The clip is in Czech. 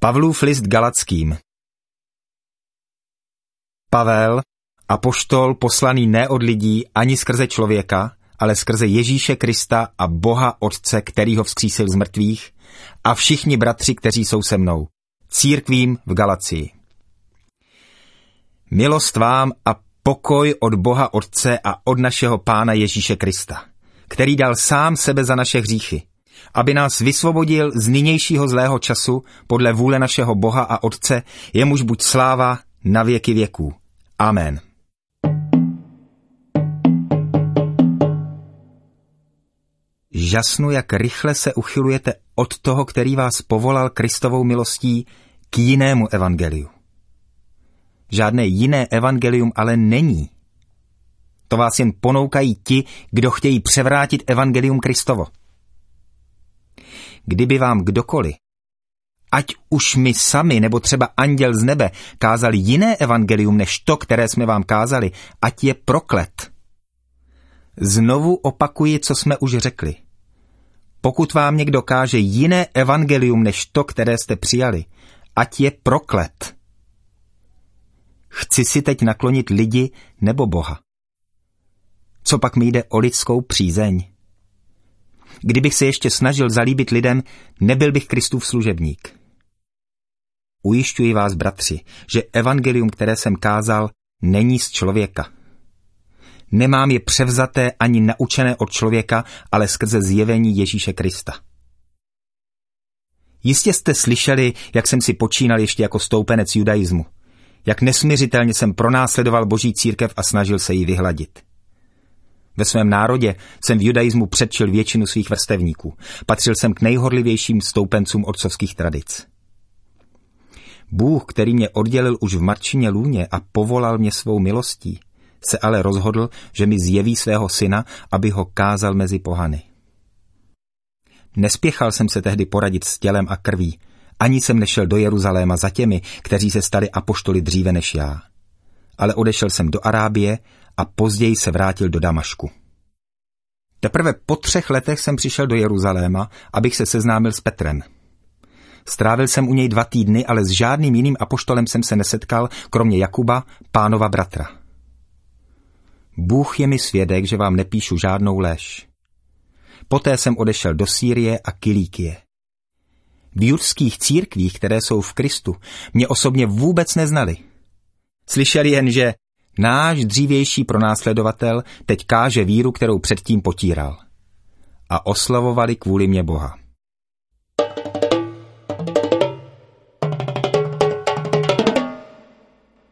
Pavlův list Galackým. Pavel, apoštol poslaný ne od lidí ani skrze člověka, ale skrze Ježíše Krista a Boha Otce, který ho vzkřísil z mrtvých, a všichni bratři, kteří jsou se mnou, církvím v Galacii. Milost vám a pokoj od Boha Otce a od našeho Pána Ježíše Krista, který dal sám sebe za naše hříchy, aby nás vysvobodil z nynějšího zlého času podle vůle našeho Boha a Otce, jemuž buď sláva na věky věků. Amen. Žasnu, jak rychle se uchylujete od toho, který vás povolal Kristovou milostí k jinému evangeliu. Žádné jiné evangelium ale není. To vás jen ponoukají ti, kdo chtějí převrátit evangelium Kristovo. Kdyby vám kdokoliv, ať už my sami nebo třeba anděl z nebe, kázali jiné evangelium než to, které jsme vám kázali, ať je proklet. Znovu opakuji, co jsme už řekli. Pokud vám někdo káže jiné evangelium než to, které jste přijali, ať je proklet. Chci si teď naklonit lidi nebo Boha. Co pak mi jde o lidskou přízeň? Kdybych se ještě snažil zalíbit lidem, nebyl bych Kristův služebník. Ujišťuji vás, bratři, že evangelium, které jsem kázal, není z člověka. Nemám je převzaté ani naučené od člověka, ale skrze zjevení Ježíše Krista. Jistě jste slyšeli, jak jsem si počínal ještě jako stoupenec judaismu. Jak nesmiřitelně jsem pronásledoval Boží církev a snažil se ji vyhladit. Ve svém národě jsem v judaismu předčil většinu svých vrstevníků. Patřil jsem k nejhorlivějším stoupencům otcovských tradic. Bůh, který mě oddělil už v matčině lůně a povolal mě svou milostí, se ale rozhodl, že mi zjeví svého syna, aby ho kázal mezi pohany. Nespěchal jsem se tehdy poradit s tělem a krví, ani jsem nešel do Jeruzaléma za těmi, kteří se stali apoštoly dříve než já. Ale odešel jsem do Arábie a později se vrátil do Damašku. Teprve po 3 letech jsem přišel do Jeruzaléma, abych se seznámil s Petrem. Strávil jsem u něj 2 týdny, ale s žádným jiným apoštolem jsem se nesetkal, kromě Jakuba, Pánova bratra. Bůh je mi svědek, že vám nepíšu žádnou lež. Poté jsem odešel do Sýrie a Kilíkie. V judských církvích, které jsou v Kristu, mě osobně vůbec neznali. Slyšeli jen, že náš dřívější pronásledovatel teď káže víru, kterou předtím potíral. A oslavovali kvůli mě Boha.